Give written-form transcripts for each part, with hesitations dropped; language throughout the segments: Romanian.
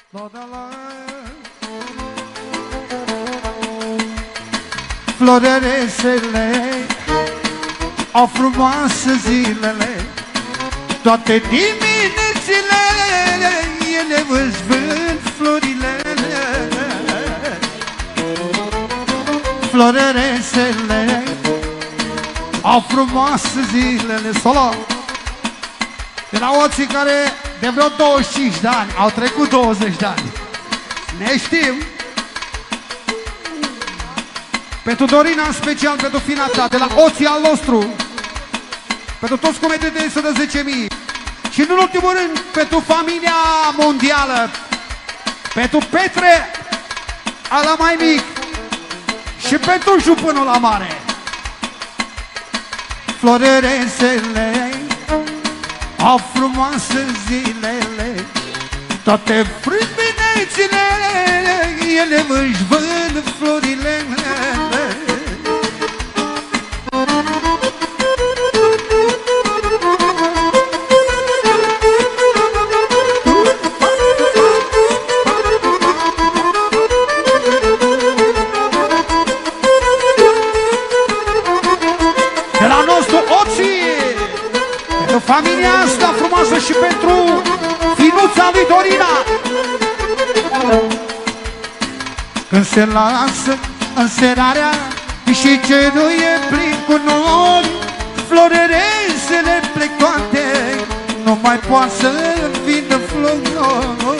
Floreresele au frumoase zilele, toate diminețile ele își vând florile. Floreresele au frumoase zilele. Solo! De la oții care de vreo 25 de ani au trecut 20 de ani. Ne știm. Pentru Dorina, în special pentru fina ta, de la oții al nostru, pentru toți comedienții să dă 10.000. Și în ultimul rând, pentru familia mondială, pentru Petre, ala mai mic, și pentru jupânul la mare. Floreresele au frumoase zilele, toate frâmbinețile ele își vând florile. De la nostru Oții, pentru familia asta frumoasă și pentru finuța lui Dorina. Când se lasă înserarea și cerul e plin cu nori, floreresele plec toate, nu mai poate să vină flori.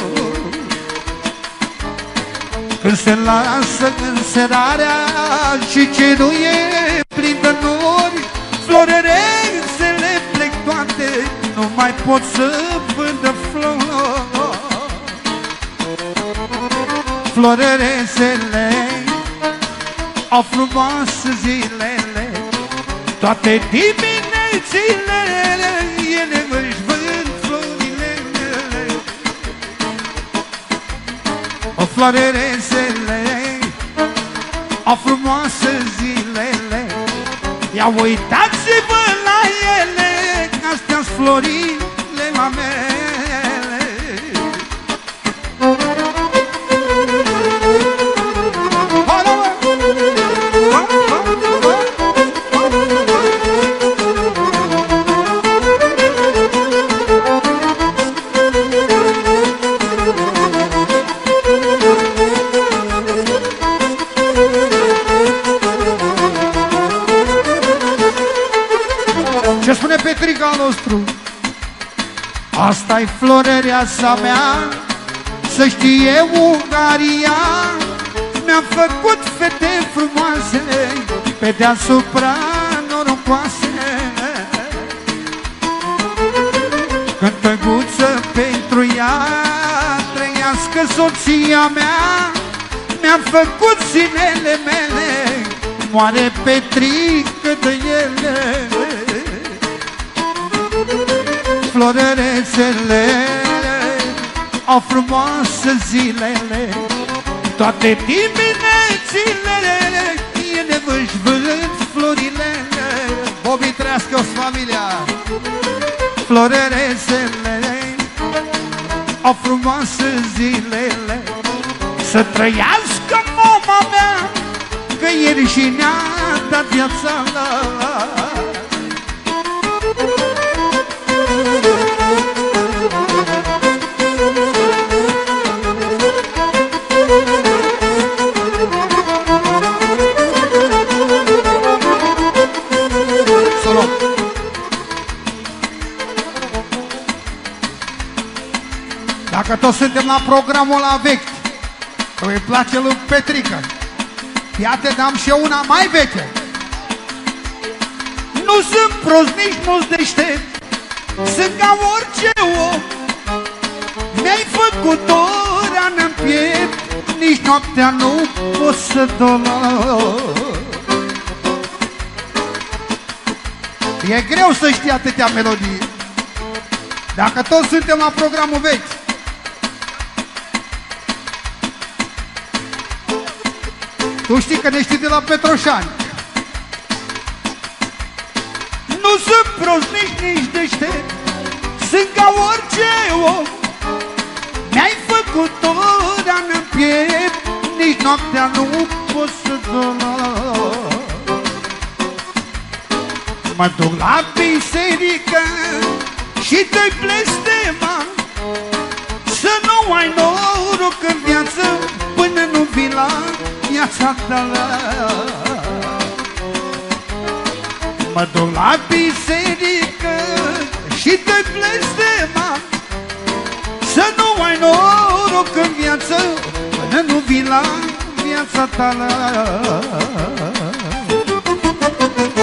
Când se lasă înserarea și cerul e plin de nori, floreresele plec toate, nu mai pot să vândă flori. Floreresele au frumoase zilele, toate diminețile ele își vând florile. O floreresele au frumoase zilele, ia uitați-vă la ele, că astea-s florile mamele. Ce spune Petrica nostru? Asta-i florereasa mea, să știe Ungaria, mi-am făcut fete frumoase, pe deasupra norocoase. Cântăguță pentru ea, trăiască soția mea, mi-am făcut zinele mele, moare Petrică de ele. Floreresele au frumoase zilele, toate diminețile ele își vând florile. Bobby, trăiască-o familia. Floreresele au frumoase zilele, să trăiască mama mea, că ieri și ne-a dat viața la. Dacă toți suntem la programul la vechi, că îi place lui Petrica, iată dam și eu una mai veche. Nu sunt prost, nici nu-s deștept, sunt ca orice om. Mi-ai făcut o rană în piept, nici noaptea nu pot să dorm. E greu să știi atâtea melodii. Dacă toți suntem la programul vechi, tu știi că ne știi de la Petroșani. Nu sunt prost, nici deștept, sunt ca orice om. Mi-ai făcut o noaptea nu pot să dorm. Mă duc la biserică și te-i blestema să nu ai noroc în viață până nu vii la viața ta. Mă duc la biserică și te blestema să nu ai noroc în viață până nu vii la viața ta.